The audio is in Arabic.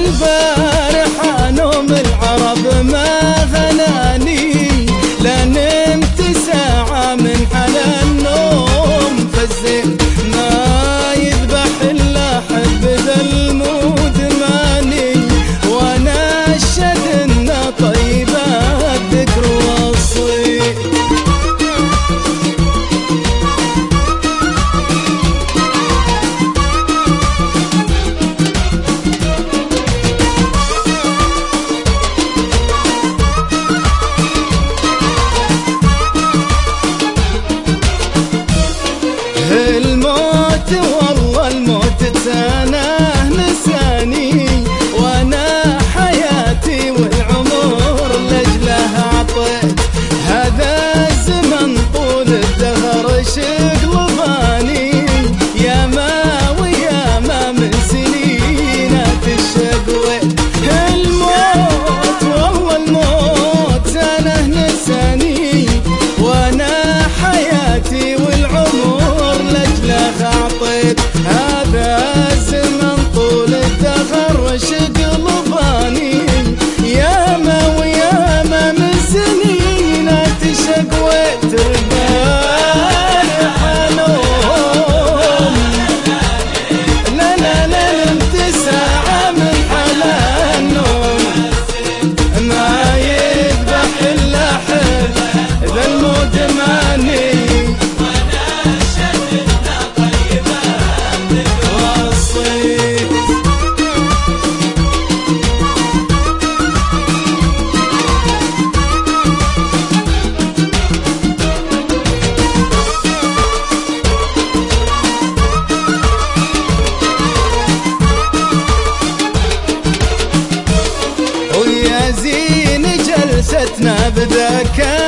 البارحة نوم العرب ما غناني، لا نمت ساعة من حلا النوم، فالزين ما يذبح إلا حب ذا المدماني، وانا اشهد ان طيبة الذكر والصيت. الموت والله الموت تسانه نساني، وانا حياتي والعمر لاجله عطيت، هذا الزمن طول الدهر شقلباني، يا ما ويا ما من سنينات الشقويت. الموت والله الموت انا نساني، وانا حياتي والعمر لاجله عطيت، هذا الزمن طول الدهر شقلباني، يا ما ويا ما من سنينات شقويت. البارحة نوم لا لا لا نمت ساعة من حلا النوم، ما يذبح إلا حب ذا المدماني، ويا زين جلستنا بذاك